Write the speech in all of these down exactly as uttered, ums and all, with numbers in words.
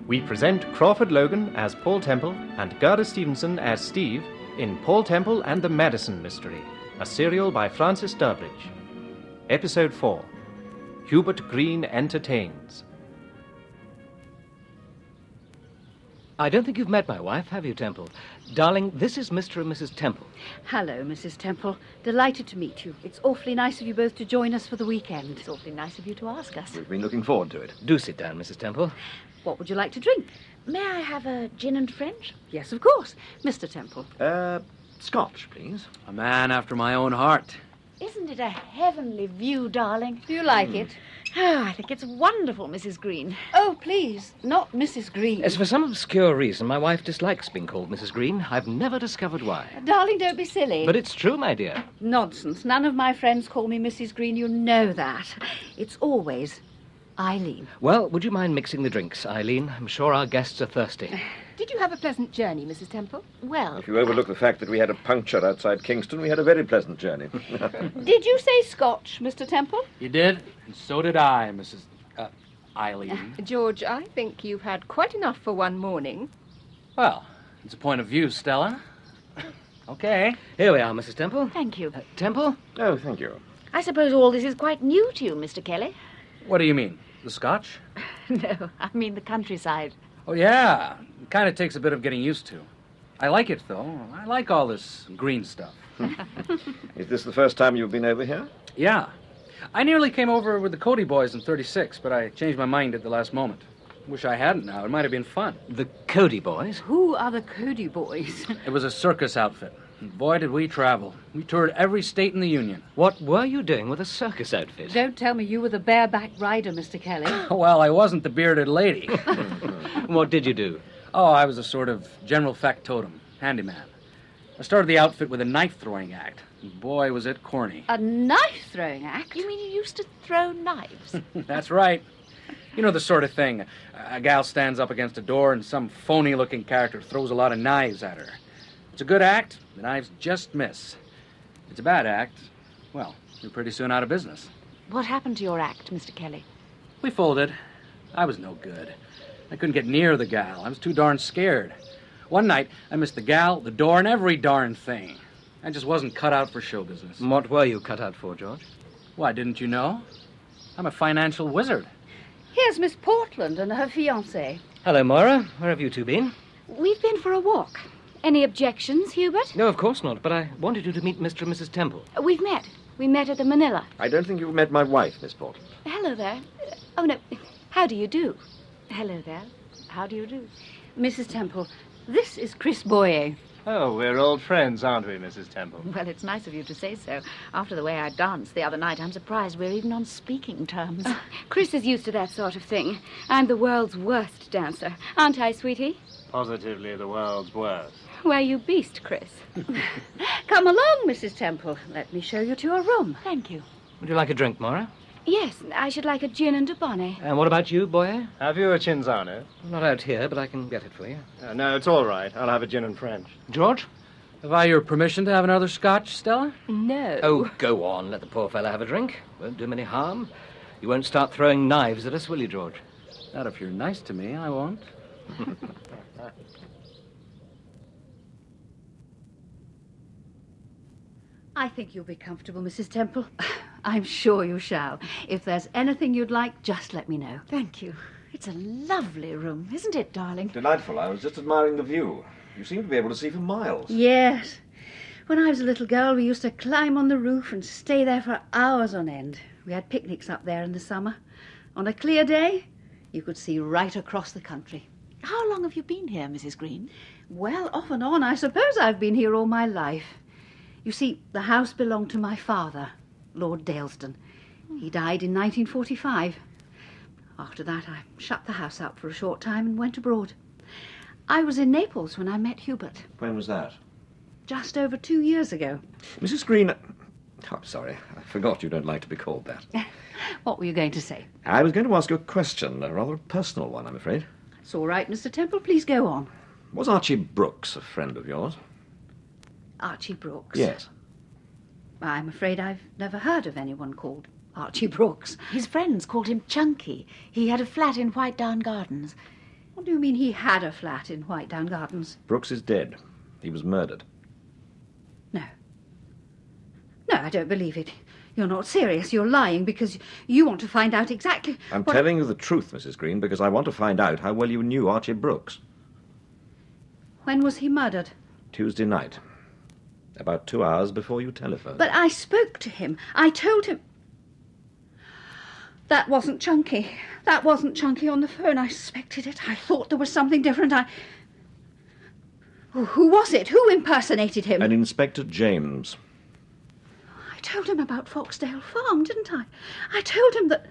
We present Crawford Logan as Paul Temple and Gerda Stevenson as Steve in Paul Temple and the Madison Mystery, a serial by Francis Durbridge. Episode four, Hubert Green Entertains. I don't think you've met my wife, have you, Temple? Darling, this is Mister and Missus Temple. Hello, Missus Temple. Delighted to meet you. It's awfully nice of you both to join us for the weekend. It's awfully nice of you to ask us. We've been looking forward to it. Do sit down, Missus Temple. What would you like to drink? May I have a gin and French? Yes, of course. Mister Temple. Uh, Scotch, please. A man after my own heart. Isn't it a heavenly view, darling? Do you like it? Oh, I think it's wonderful, Missus Green. Oh, please, not Missus Green. As for some obscure reason, my wife dislikes being called Missus Green. I've never discovered why. Darling, don't be silly. But it's true, my dear. Nonsense. None of my friends call me Missus Green. You know that. It's always Eileen. Well, would you mind mixing the drinks, Eileen? I'm sure our guests are thirsty. Did you have a pleasant journey, Missus Temple? Well, If you overlook the fact that we had a puncture outside Kingston, we had a very pleasant journey. Did you say Scotch, Mister Temple? You did, and so did I, Missus Uh, Eileen. George, I think you've had quite enough for one morning. Well, it's a point of view, Stella. Okay. Here we are, Missus Temple. thank you. Uh, Temple? Oh, thank you. I suppose all this is quite new to you, Mister Kelly. What do you mean? The Scotch? No, I mean the countryside. Oh, yeah. It kind of takes a bit of getting used to. I like it, though. I like all this green stuff. Is this the first time you've been over here? Yeah. I nearly came over with the Cody boys in thirty-six, but I changed my mind at the last moment. Wish I hadn't now. It might have been fun. The Cody boys? Who are the Cody boys? It was a circus outfit. And boy, did we travel. We toured every state in the Union. What were you doing with a circus outfit? Don't tell me you were the bareback rider, Mister Kelly. Well, I wasn't the bearded lady. What did you do? Oh, I was a sort of general factotum, handyman. I started the outfit with a knife-throwing act. And boy, was it corny. A knife-throwing act? You mean you used to throw knives? That's right. You know the sort of thing. A gal stands up against a door and some phony-looking character throws a lot of knives at her. It's a good act, the knives just miss. It's a bad act, well, you're pretty soon out of business. What happened to your act, Mister Kelly? We folded. I was no good. I couldn't get near the gal. I was too darn scared. One night, I missed the gal, the door, and every darn thing. I just wasn't cut out for show business. What were you cut out for, George? Why, didn't you know? I'm a financial wizard. Here's Miss Portland and her fiancé. Hello, Moira. Where have you two been? We've been for a walk. Any objections, Hubert? No, of course not, but I wanted you to meet Mister and Missus Temple. We've met. We met at the Manila. I don't think you've met my wife, Miss Portland. Hello there. Oh, no. How do you do? Hello there. How do you do? Missus Temple, this is Chris Boyer. Oh, we're old friends, aren't we, Missus Temple? Well, it's nice of you to say so. After the way I danced the other night, I'm surprised we're even on speaking terms. Uh, Chris is used to that sort of thing. I'm the world's worst dancer. Aren't I, sweetie? Positively the world's worst. Where you beast, Chris. Come along, Missus Temple. Let me show you to your room. Thank you. Would you like a drink, Moira? Yes, I should like a gin and a bonnet. And what about you, Boyer? Have you a Cinzano? Not out here, but I can get it for you. Uh, no, it's all right. I'll have a gin and French. George? Have I your permission to have another Scotch, Stella? No. Oh, go on. Let the poor fella have a drink. Won't do him any harm. You won't start throwing knives at us, will you, George? Not if you're nice to me, I won't. I think you'll be comfortable, Missus Temple. I'm sure you shall. If there's anything you'd like, just let me know. Thank you. It's a lovely room, isn't it, darling? Delightful. I was just admiring the view. You seem to be able to see for miles. Yes. When I was a little girl, we used to climb on the roof and stay there for hours on end. We had picnics up there in the summer. On a clear day, you could see right across the country. How long have you been here, Missus Green? Well, off and on, I suppose I've been here all my life. You see, the house belonged to my father, Lord Daleston. He died in nineteen forty-five. After that, I shut the house up for a short time and went abroad. I was in Naples when I met Hubert. When was that? Just over two years ago. Missus Green... Oh, I'm sorry. I forgot you don't like to be called that. What were you going to say? I was going to ask you a question, a rather personal one, I'm afraid. It's all right, Mister Temple. Please go on. Was Archie Brooks a friend of yours? Archie Brooks? Yes. I'm afraid I've never heard of anyone called Archie Brooks. His friends called him Chunky. He had a flat in White Down Gardens. What do you mean he had a flat in Whitedown Gardens? Brooks is dead. He was murdered. No. No, I don't believe it. You're not serious. You're lying because you want to find out exactly I'm what... telling you the truth, Missus Green, because I want to find out how well you knew Archie Brooks. When was he murdered? Tuesday night. About two hours before you telephoned. But I spoke to him. I told him... That wasn't Chunky. That wasn't Chunky on the phone. I suspected it. I thought there was something different. I... Oh, who was it? Who impersonated him? And Inspector James. I told him about Foxdale Farm, didn't I? I told him that...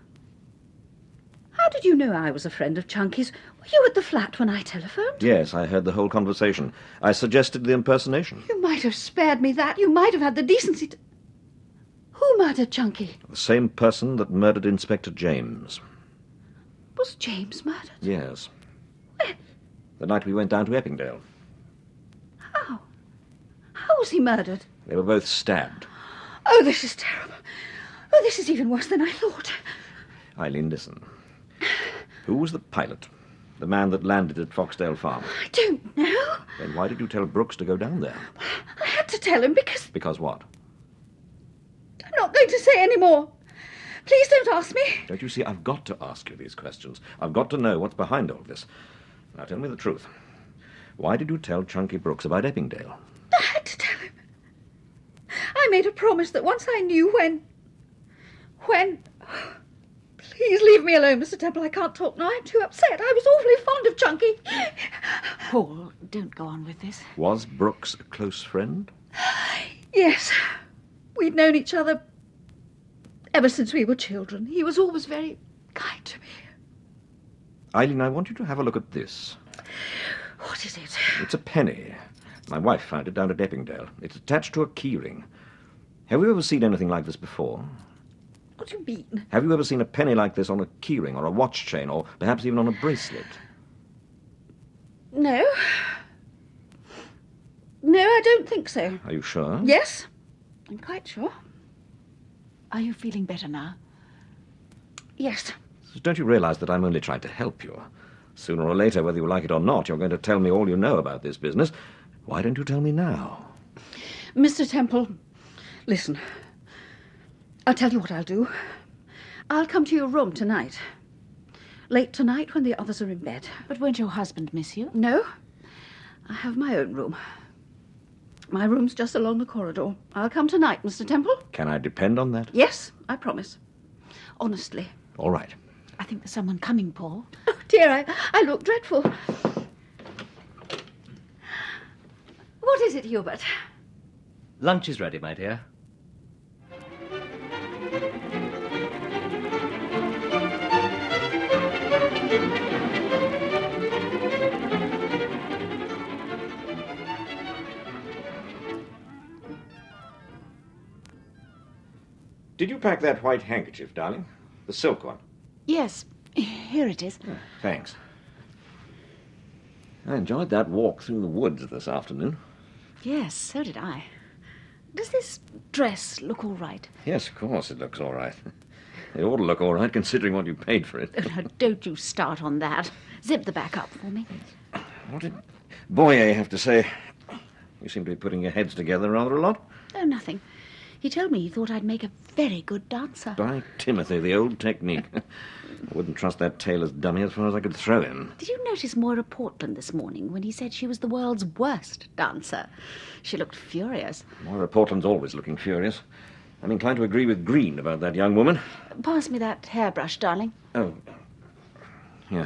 How did you know I was a friend of Chunky's? Were you at the flat when I telephoned? Yes, I heard the whole conversation. I suggested the impersonation. You might have spared me that. You might have had the decency to... Who murdered Chunky? The same person that murdered Inspector James. Was James murdered? Yes. When? The night we went down to Eppingdale. How? How was he murdered? They were both stabbed. Oh, this is terrible. Oh, this is even worse than I thought. Eileen, listen. Who was the pilot? The man that landed at Foxdale Farm? I don't know. Then why did you tell Brooks to go down there? I had to tell him because... Because what? I'm not going to say any more. Please don't ask me. Don't you see, I've got to ask you these questions. I've got to know what's behind all this. Now, tell me the truth. Why did you tell Chunky Brooks about Eppingdale? I had to tell him. I made a promise that once I knew when... When... Please leave me alone, Mister Temple. I can't talk now. I'm too upset. I was awfully fond of Chunky. Paul, don't go on with this. Was Brooks a close friend? Yes. We'd known each other ever since we were children. He was always very kind to me. Eileen, I want you to have a look at this. What is it? It's a penny. My wife found it down at Eppingdale. It's attached to a keyring. Have you ever seen anything like this before? What do you mean? Have you ever seen a penny like this on a keyring or a watch chain or perhaps even on a bracelet? No. No, I don't think so. Are you sure? Yes, I'm quite sure. Are you feeling better now? Yes. Don't you realize that I'm only trying to help you? Sooner or later, whether you like it or not, you're going to tell me all you know about this business. Why don't you tell me now? Mister Temple, listen. I'll tell you what I'll do. I'll come to your room tonight. Late tonight when the others are in bed. But won't your husband miss you? No. I have my own room. My room's just along the corridor. I'll come tonight, Mister Temple. Can I depend on that? Yes, I promise. Honestly. All right. I think there's someone coming, Paul. Oh, dear, I, I look dreadful. What is it, Hubert? Lunch is ready, my dear. Did you pack that white handkerchief, darling? The silk one? Yes, here it is. Oh, thanks. I enjoyed that walk through the woods this afternoon. Yes, so did I. Does this dress look all right? Yes, of course it looks all right. It ought to look all right, considering what you paid for it. Oh, don't you start on that. Zip the back up for me. What did Boyer have to say? You seem to be putting your heads together rather a lot. Oh, nothing. He told me he thought I'd make a very good dancer. By Timothy, the old technique. I wouldn't trust that tailor's dummy as far as I could throw him. Did you notice Moira Portland this morning when he said she was the world's worst dancer? She looked furious. Moira Portland's always looking furious. I'm inclined to agree with Green about that young woman. Pass me that hairbrush, darling. Oh, yeah.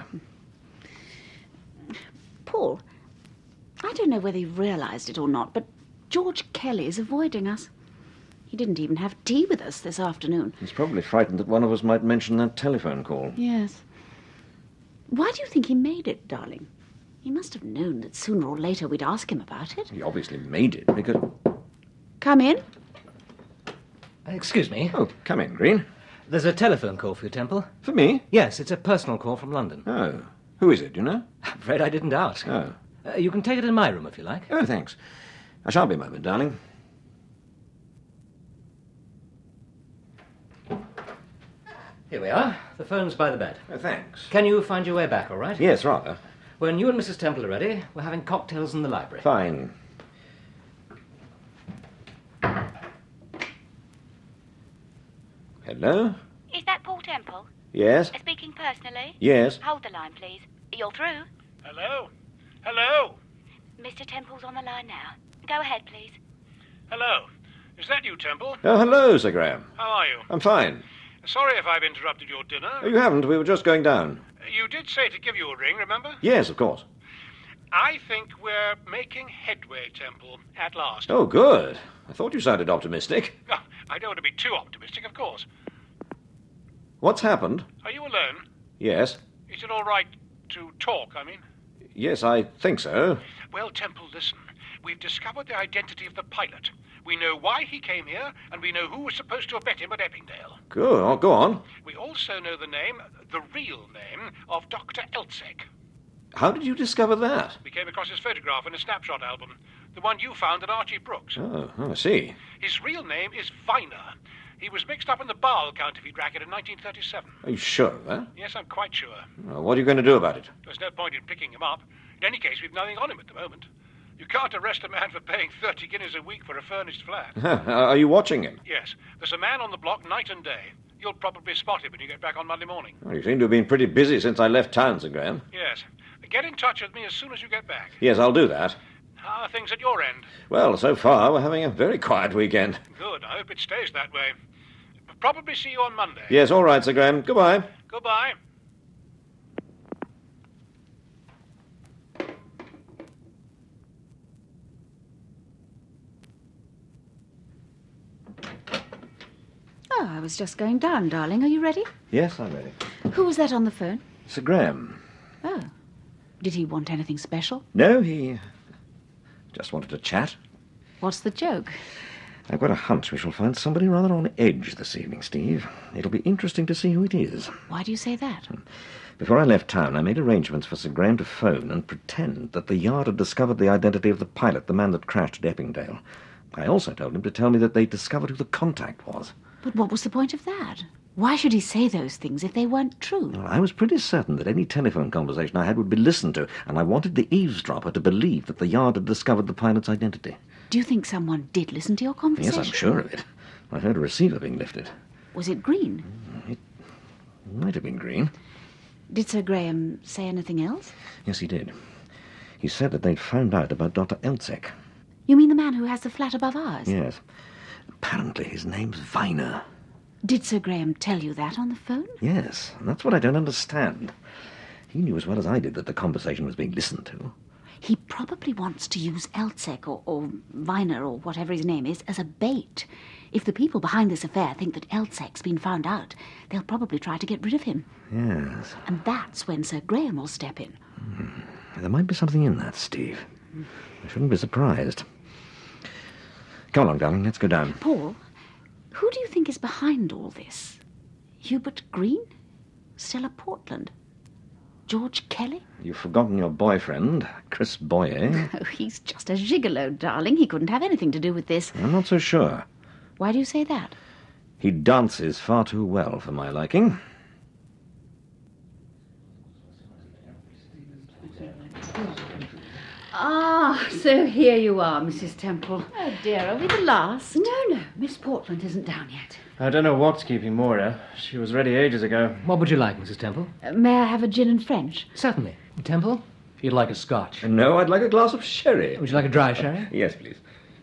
Paul, I don't know whether you've realised it or not, but George Kelly's avoiding us. He didn't even have tea with us this afternoon. He's probably frightened that one of us might mention that telephone call. Yes. Why do you think he made it, darling? He must have known that sooner or later we'd ask him about it. He obviously made it because... Come in. Excuse me. Oh, come in, Green. There's a telephone call for you, Temple. For me? Yes, it's a personal call from London. Oh. Who is it, do you know? I'm afraid I didn't ask. Oh. Uh, you can take it in my room if you like. Oh, thanks. I shan't be a moment, darling. Here we are. The phone's by the bed. Oh, thanks. Can you find your way back, all right? Yes, rather. When you and Missus Temple are ready, we're having cocktails in the library. Fine. Hello? Is that Paul Temple? Yes? Speaking personally? Yes? Hold the line, please. You're through. Hello? Hello? Mister Temple's on the line now. Go ahead, please. Hello? Is that you, Temple? Oh, hello, Sir Graham. How are you? I'm fine. Sorry if I've interrupted your dinner. Oh, you haven't. We were just going down. You did say to give you a ring, remember? Yes, of course. I think we're making headway, Temple, at last. Oh, good. I thought you sounded optimistic. Oh, I don't want to be too optimistic, of course. What's happened? Are you alone? Yes. Is it all right to talk, I mean? Yes, I think so. Well, Temple, listen. We've discovered the identity of the pilot. We know why he came here, and we know who was supposed to have met him at Eppingdale. Good. Oh, go on. We also know the name, the real name, of Doctor Eltsek. How did you discover that? We came across his photograph in a snapshot album. The one you found at Archie Brooks. Oh, oh, I see. His real name is Viner. He was mixed up in the Basel counterfeit racket in nineteen thirty-seven. Are you sure of that? Yes, I'm quite sure. Well, what are you going to do about it? There's no point in picking him up. In any case, we've nothing on him at the moment. You can't arrest a man for paying thirty guineas a week for a furnished flat. Are you watching him? Yes. There's a man on the block night and day. You'll probably spot him when you get back on Monday morning. Well, you seem to have been pretty busy since I left town, Sir Graham. Yes. Get in touch with me as soon as you get back. Yes, I'll do that. How are things at your end? Well, so far, we're having a very quiet weekend. Good. I hope it stays that way. Probably see you on Monday. Yes, all right, Sir Graham. Goodbye. Goodbye. Oh, I was just going down, darling. Are you ready? Yes, I'm ready. Who was that on the phone? Sir Graham. Oh. Did he want anything special? No, he just wanted to chat. What's the joke? I've got a hunch we shall find somebody rather on edge this evening, Steve. It'll be interesting to see who it is. Why do you say that? Before I left town, I made arrangements for Sir Graham to phone and pretend that the Yard had discovered the identity of the pilot, the man that crashed at Eppingdale. I also told him to tell me that they'd discovered who the contact was. But what was the point of that? Why should he say those things if they weren't true? Well, I was pretty certain that any telephone conversation I had would be listened to, and I wanted the eavesdropper to believe that the Yard had discovered the pilot's identity. Do you think someone did listen to your conversation? Yes, I'm sure of it. I heard a receiver being lifted. Was it Green? It might have been Green. Did Sir Graham say anything else? Yes, he did. He said that they'd found out about Doctor Eltsek. You mean the man who has the flat above ours? Yes. Apparently his name's Viner. Did Sir Graham tell you that on the phone? Yes, and that's what I don't understand. He knew as well as I did that the conversation was being listened to. He probably wants to use Eltsek or, or Viner or whatever his name is as a bait. If the people behind this affair think that Eltsek's been found out, they'll probably try to get rid of him. Yes. And that's when Sir Graham will step in. Hmm. There might be something in that, Steve. I shouldn't be surprised. Come along, darling, let's go down. Paul, who do you think is behind all this? Hubert Green? Stella Portland? George Kelly? You've forgotten your boyfriend, Chris Boyer. Oh, he's just a gigolo, darling. He couldn't have anything to do with this. I'm not so sure. Why do you say that? He dances far too well for my liking. Ah, so here you are, Missus Temple. Oh, dear, are we the last? No, no, Miss Portland isn't down yet. I don't know what's keeping Moira. She was ready ages ago. What would you like, Missus Temple? Uh, may I have a gin and French? Certainly. Temple, if you'd like a scotch. No, I'd like a glass of sherry. Would you like a dry sherry? Yes, please.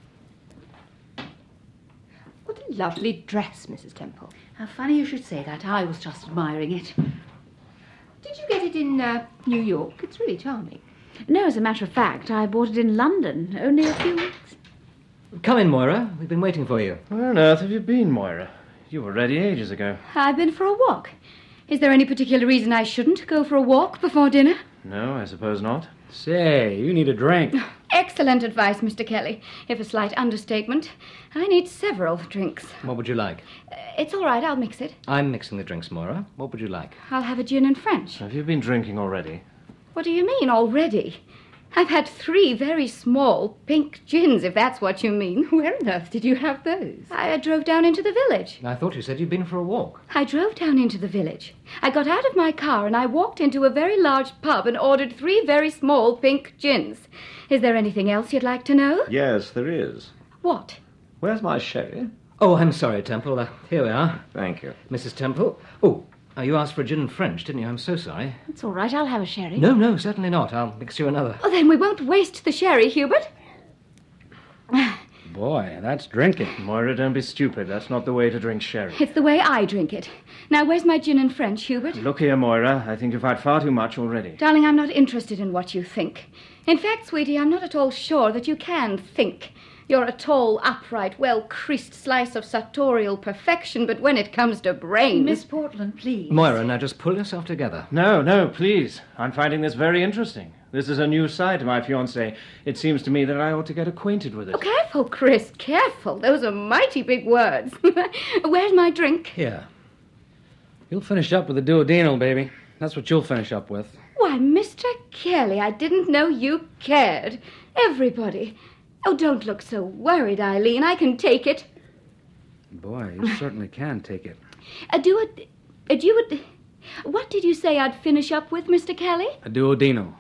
What a lovely dress, Missus Temple. How funny you should say that. I was just admiring it. Did you get it in uh, New York? It's really charming. No, as a matter of fact, I bought it in London only a few weeks. Come in, Moira. We've been waiting for you. Where on earth have you been, Moira? You were ready ages ago. I've been for a walk. Is there any particular reason I shouldn't go for a walk before dinner? No, I suppose not. Say, you need a drink. Excellent advice, Mister Kelly. If a slight understatement. I need several drinks. What would you like? Uh, it's all right, I'll mix it. I'm mixing the drinks, Moira. What would you like? I'll have a gin and French. Have you been drinking already? What do you mean, already? I've had three very small pink gins, if that's what you mean. Where on earth did you have those? I drove down into the village. I thought you said you'd been for a walk. I drove down into the village. I got out of my car and I walked into a very large pub and ordered three very small pink gins. Is there anything else you'd like to know? Yes, there is. What? Where's my sherry? Oh, I'm sorry, Temple. Uh, here we are. Thank you. Missus Temple. Oh, uh, you asked for a gin and French, didn't you? I'm so sorry. It's all right, I'll have a sherry. No, no, certainly not. I'll mix you another. Oh, then we won't waste the sherry, Hubert. Boy, that's drinking. Moira, don't be stupid. That's not the way to drink sherry. It's the way I drink it. Now, where's my gin and French, Hubert? Look here, Moira. I think you've had far too much already. Darling, I'm not interested in what you think. In fact, sweetie, I'm not at all sure that you can think. You're a tall, upright, well-creased slice of sartorial perfection, but when it comes to brains... Miss Portland, please. Moira, now just pull yourself together. No, no, please. I'm finding this very interesting. This is a new side to my fiancée. It seems to me that I ought to get acquainted with it. Oh, careful, Chris, careful. Those are mighty big words. Where's my drink? Here. You'll finish up with the duodenal, baby. That's what you'll finish up with. Why, Mister Kelly, I didn't know you cared. Everybody. Oh, don't look so worried, Eileen. I can take it. Boy, you certainly can take it. Uh, do it... Uh, do you... What did you say I'd finish up with, Mister Kelly? A duodenal.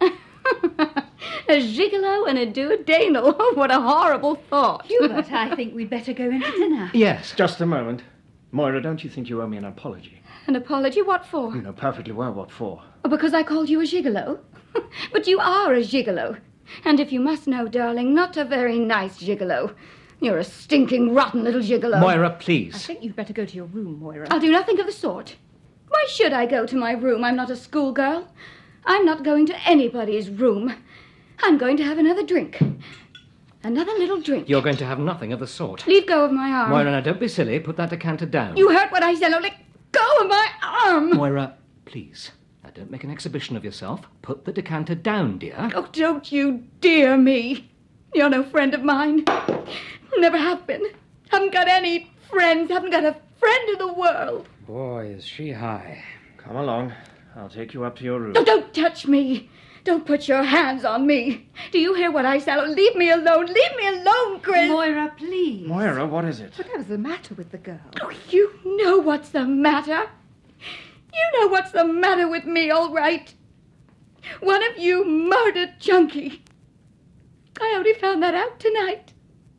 A gigolo and a duodenal. Oh, what a horrible thought. Hubert, I think we'd better go into dinner. Yes. Just a moment. Moira, don't you think you owe me an apology? An apology? What for? You know perfectly well what for. Oh, because I called you a gigolo? But you are a gigolo. And if you must know, darling, not a very nice gigolo. You're a stinking, rotten little gigolo. Moira, I please. think you'd better go to your room, Moira. I'll do nothing of the sort. Why should I go to my room? I'm not a schoolgirl. I'm not going to anybody's room. I'm going to have another drink. Another little drink. You're going to have nothing of the sort. Leave go of my arm. Moira, now don't be silly. Put that decanter down. You heard what I said. Oh, let go of my arm. Moira, please. Now don't make an exhibition of yourself. Put the decanter down, dear. Oh, don't you dear me. You're no friend of mine. Never have been. Haven't got any friends. Haven't got a friend in the world. Boy, is she high. Come along. I'll take you up to your room. Oh, don't touch me. Don't put your hands on me. Do you hear what I said? Oh, leave me alone. Leave me alone, Chris. Moira, please. Moira, what is it? Whatever's the matter with the girl? Oh, you know what's the matter. You know what's the matter with me, all right. One of you murdered Chunky. I only found that out tonight.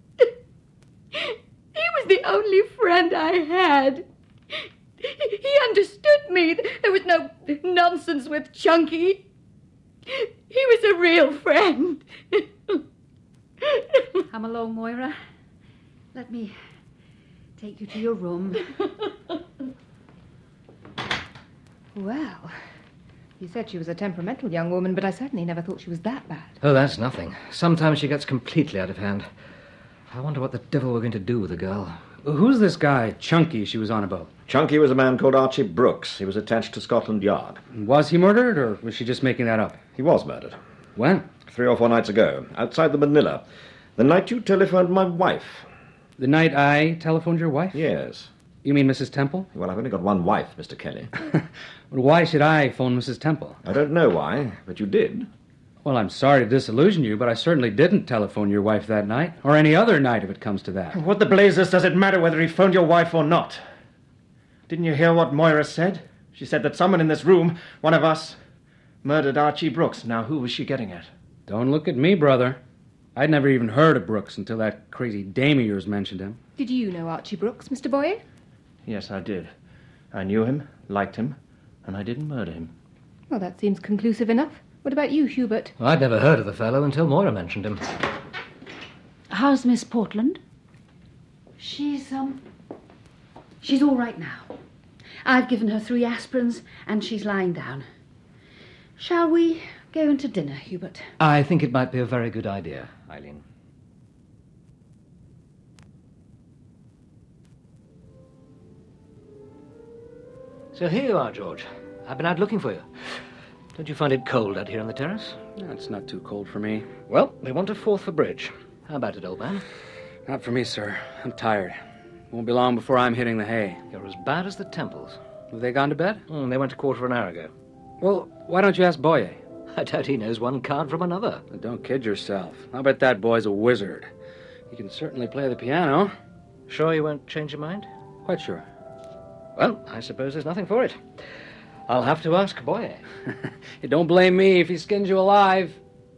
He was the only friend I had. He understood me. There was no nonsense with Chunky. He was a real friend. Come along, Moira. Let me take you to your room. Well, you said she was a temperamental young woman, but I certainly never thought she was that bad. Oh, that's nothing. Sometimes she gets completely out of hand. I wonder what the devil we're going to do with the girl. Who's this guy, Chunky, she was on about? Chunky was a man called Archie Brooks. He was attached to Scotland Yard. Was he murdered, or was she just making that up? He was murdered. When? Three or four nights ago, outside the Manila. The night you telephoned my wife. The night I telephoned your wife? Yes. You mean Missus Temple? Well, I've only got one wife, Mister Kelly. Well, why should I phone Missus Temple? I don't know why, but you did. Well, I'm sorry to disillusion you, but I certainly didn't telephone your wife that night, or any other night if it comes to that. What the blazes does it matter whether he phoned your wife or not? Didn't you hear what Moira said? She said that someone in this room, one of us, murdered Archie Brooks. Now, who was she getting at? Don't look at me, brother. I'd never even heard of Brooks until that crazy dame of yours mentioned him. Did you know Archie Brooks, Mister Boyer? Yes, I did. I knew him, liked him, and I didn't murder him. Well, that seems conclusive enough. What about you, Hubert? Well, I'd never heard of the fellow until Moira mentioned him. How's Miss Portland? She's, um... She's all right now. I've given her three aspirins, and she's lying down. Shall we go into dinner, Hubert? I think it might be a very good idea, Eileen. So here you are, George. I've been out looking for you. Don't you find it cold out here on the terrace? No, it's not too cold for me. Well, we want a fourth for bridge. How about it, old man? Not for me, sir. I'm tired. Won't be long before I'm hitting the hay. You're as bad as the Temples. Have they gone to bed? Mm, they went a quarter of an hour ago. Well, why don't you ask Boyer? I doubt he knows one card from another. Don't kid yourself. I bet that boy's a wizard. He can certainly play the piano. Sure you won't change your mind? Quite sure. Well, I suppose there's nothing for it. I'll have to ask Boyer. You don't blame me if he skins you alive.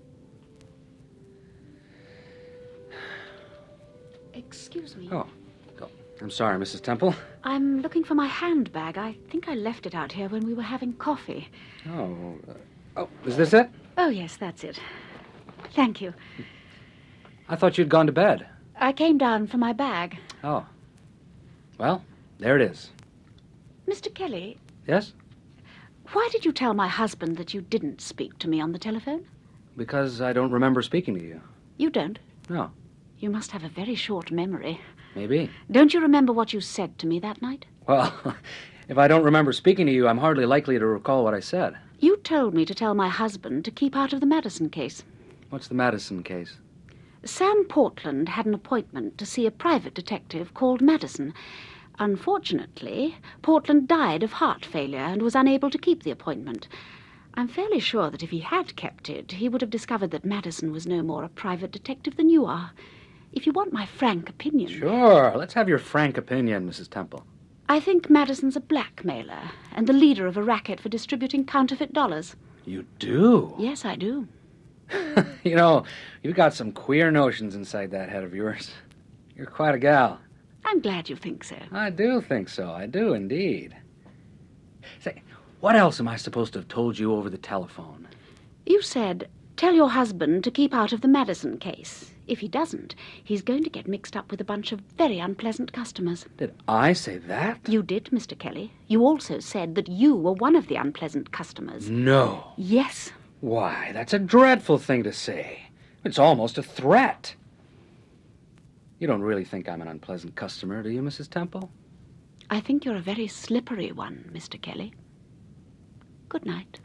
Excuse me. Oh. oh. I'm sorry, Missus Temple. I'm looking for my handbag. I think I left it out here when we were having coffee. Oh. Uh, oh, is this it? Oh, yes, that's it. Thank you. I thought you'd gone to bed. I came down for my bag. Oh. Well, there it is. Mister Kelly. Yes? Why did you tell my husband that you didn't speak to me on the telephone? Because I don't remember speaking to you. You don't? No. You must have a very short memory. Maybe. Don't you remember what you said to me that night? Well, if I don't remember speaking to you, I'm hardly likely to recall what I said. You told me to tell my husband to keep out of the Madison case. What's the Madison case? Sam Portland had an appointment to see a private detective called Madison. Unfortunately, Portland died of heart failure and was unable to keep the appointment. I'm fairly sure that if he had kept it, he would have discovered that Madison was no more a private detective than you are. If you want my frank opinion... Sure. Let's have your frank opinion, Missus Temple. I think Madison's a blackmailer and the leader of a racket for distributing counterfeit dollars. You do? Yes, I do. You know, you've got some queer notions inside that head of yours. You're quite a gal. I'm glad you think so. I do think so. I do indeed. Say, what else am I supposed to have told you over the telephone? You said, tell your husband to keep out of the Madison case. If he doesn't, he's going to get mixed up with a bunch of very unpleasant customers. Did I say that? You did, Mister Kelly. You also said that you were one of the unpleasant customers. No. Yes. Why, that's a dreadful thing to say. It's almost a threat. You don't really think I'm an unpleasant customer, do you, Missus Temple? I think you're a very slippery one, Mister Kelly. Good night.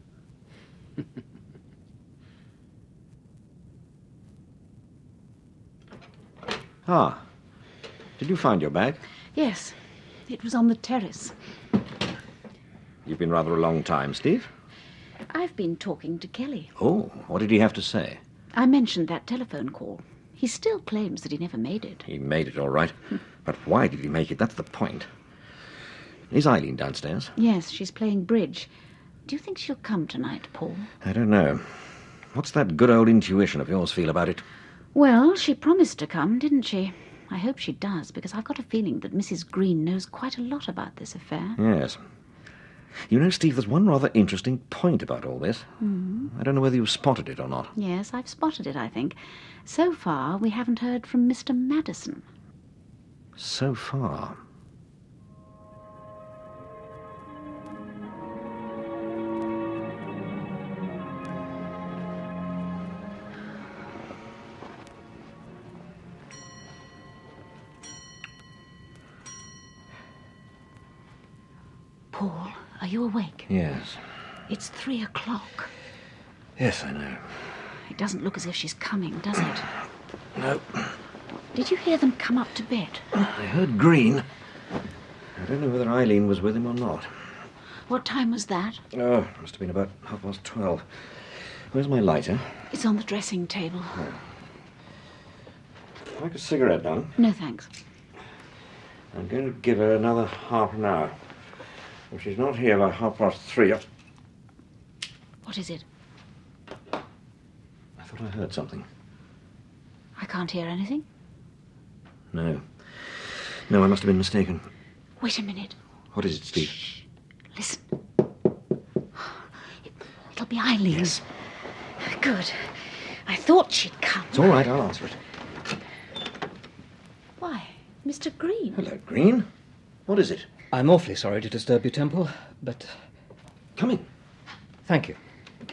Ah. Did you find your bag? Yes. It was on the terrace. You've been rather a long time, Steve. I've been talking to Kelly. Oh, what did he have to say? I mentioned that telephone call. He still claims that he never made it. He made it, all right. But why did he make it? That's the point. Is Eileen downstairs? Yes, she's playing bridge. Do you think she'll come tonight, Paul? I don't know. What's that good old intuition of yours feel about it? Well, she promised to come, didn't she? I hope she does, because I've got a feeling that Missus Green knows quite a lot about this affair. Yes. You know, Steve, there's one rather interesting point about all this. Mm-hmm. I don't know whether you've spotted it or not. Yes, I've spotted it, I think. So far, we haven't heard from Mister Madison. So far. Paul, are you awake? Yes. It's three o'clock. Yes, I know. It doesn't look as if she's coming, does it? No. Did you hear them come up to bed? I heard Green. I don't know whether Eileen was with him or not. What time was that? Oh, it must have been about half past twelve. Where's my lighter? It's on the dressing table. Oh. Like a cigarette, darling? No, thanks. I'm going to give her another half an hour. If she's not here by half past three, I'll... What is it? I thought I heard something. I can't hear anything. No. No, I must have been mistaken. Wait a minute. What is it, Steve? Shh. Listen. It'll be Eileen. Yes. Good. I thought she'd come. It's all right, I'll answer it. Why, Mister Green. Hello, Green. What is it? I'm awfully sorry to disturb you, Temple, but... Come in. Thank you.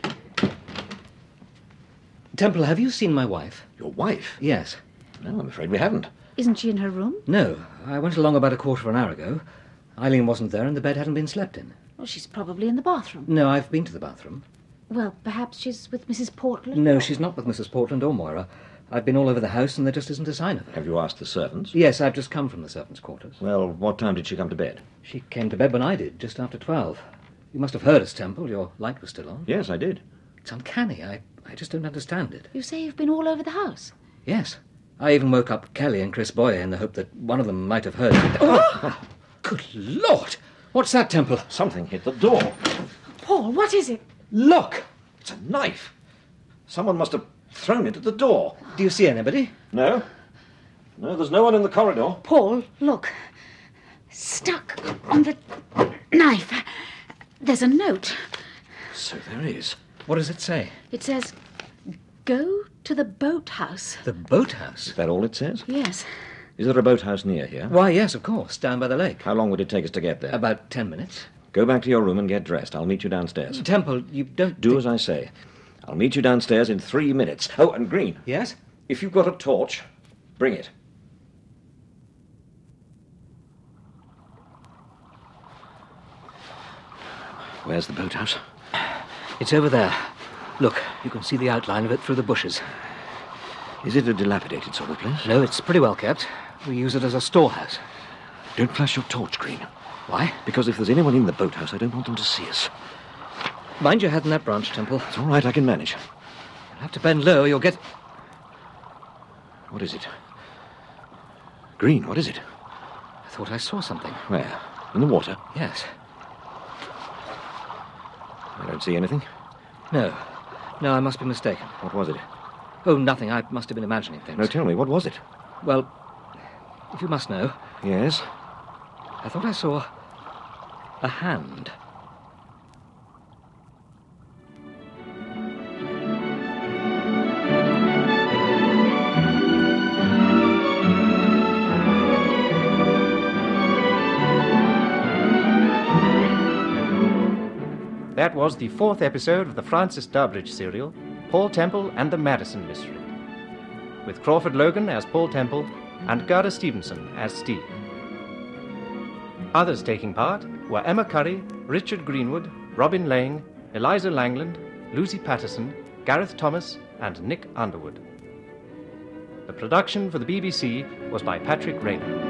Temple, have you seen my wife? Your wife? Yes. No, I'm afraid we haven't. Isn't she in her room? No. I went along about a quarter of an hour ago. Eileen wasn't there and the bed hadn't been slept in. Well, she's probably in the bathroom. No, I've been to the bathroom. Well, perhaps she's with Missus Portland? No, she's not with Missus Portland or Moira. I've been all over the house and there just isn't a sign of her. Have you asked the servants? Yes, I've just come from the servants' quarters. Well, what time did she come to bed? She came to bed when I did, just after twelve. You must have heard us, Temple. Your light was still on. Yes, I did. It's uncanny. I, I just don't understand it. You say you've been all over the house? Yes. I even woke up Kelly and Chris Boyer in the hope that one of them might have heard me. Oh! Good Lord! What's that, Temple? Something hit the door. Paul, what is it? Look! It's a knife. Someone must have thrown it at the door. Do you see anybody? No. No, there's no one in the corridor. Paul, look. Stuck on the knife. There's a note. So there is. What does it say? It says, go to the boathouse. The boathouse? Is that all it says? Yes. Is there a boathouse near here? Why, yes, of course, down by the lake. How long would it take us to get there? About ten minutes. Go back to your room and get dressed. I'll meet you downstairs. Temple, you don't... Do thi- as I say. I'll meet you downstairs in three minutes. Oh, and Green, Yes? if you've got a torch, bring it. Where's the boathouse? It's over there. Look, you can see the outline of it through the bushes. Is it a dilapidated sort of place? No, it's pretty well kept. We use it as a storehouse. Don't flash your torch, Green. Why? Because if there's anyone in the boathouse, I don't want them to see us. Mind your head in that branch, Temple. It's all right, I can manage. You'll have to bend low, or you'll get... What is it? Green, what is it? I thought I saw something. Where? In the water? Yes. I don't see anything. No. No, I must be mistaken. What was it? Oh, nothing. I must have been imagining things. No, tell me, what was it? Well, if you must know, Yes? I thought I saw a hand. That was the fourth episode of the Francis Durbridge serial, Paul Temple and the Madison Mystery, with Crawford Logan as Paul Temple and Gerda Stevenson as Steve. Others taking part were Emma Curry, Richard Greenwood, Robin Lang, Eliza Langland, Lucy Patterson, Gareth Thomas, and Nick Underwood. The production for the B B C was by Patrick Rayner.